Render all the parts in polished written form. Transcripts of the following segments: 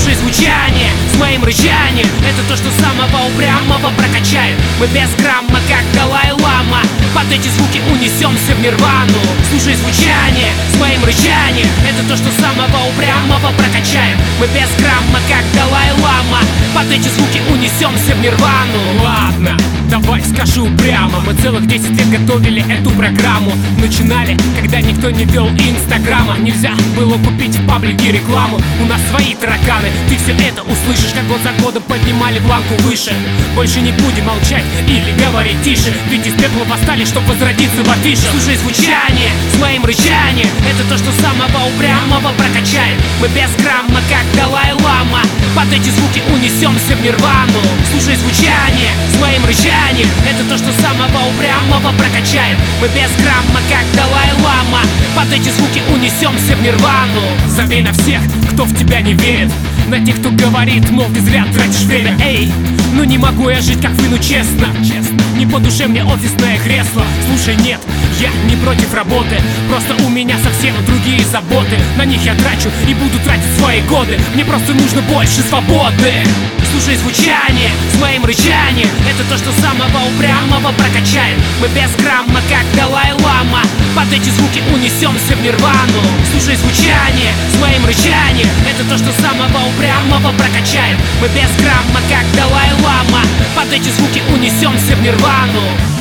Слушай звучание с моим рычанием, это то, что самого упрямого прокачает. Мы без грамма, как Далай-лама, под эти звуки унесемся в нирвану. Слушай звучание с моим рычанием, это то, что самого упрямого прокачает. Мы без грамма, как Далай-лама, под эти звуки унесемся в нирвану. Ладно, давай скажу прямо, мы целых 10 лет готовили эту программу. Начинали, когда никто не вел инстаграма. Нельзя было купить в паблике рекламу. У нас свои тараканы, ты все это услышишь, как год за годом поднимали планку выше. Больше не будем молчать или говорить тише, ведь из пепла восстали, чтоб возродиться в афише. Слушай звучание с моим рычанием, это то, что самого упрямого прокачает. Мы без грамма, как Далай-лама, под эти звуки унесемся в нирвану. Слушай звучание с моим рычанием, это то, что самого упрямого прокачает. Мы без грамма, как Далай-лама, под эти звуки унесемся в нирвану. Забей на всех, кто в тебя не верит, на тех, кто говорит, мол, ты зря тратишь время. Эй, ну не могу я жить, как вы, ну честно, не по душе мне офисное кресло. Слушай, нет, я не против работы, просто у меня совсем другие заботы. На них я трачу и буду тратить свои годы, мне просто нужно больше свободы. Слушай звучание с моим рычанием, это то, что самого упрямого прокачает. Мы без грамма, как Далай-лама, под эти звуки унесемся в нирвану. Слушай звучание с моим рычанием, это то, что самого упрямого прокачает. Мы без грамма, как Далай-лама, под эти звуки унесемся в нирвану.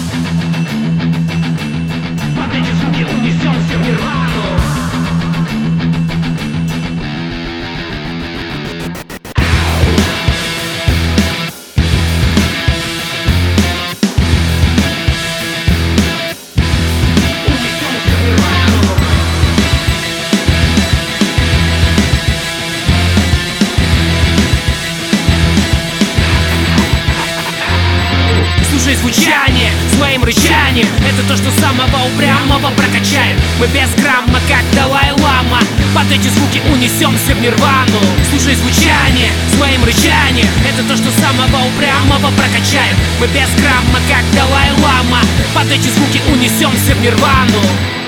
Под эти звуки унесемся в нирвану. Слушай звучание с моим рычанием, это то, что самого упрямого прокачает. Мы без грамма, как Далай-лама, под эти звуки унесемся в нирвану. Слушай звучание с моим рычанием, это то, что самого упрямого прокачает. Мы без грамма, как Далай-лама, под эти звуки унесемся в нирвану.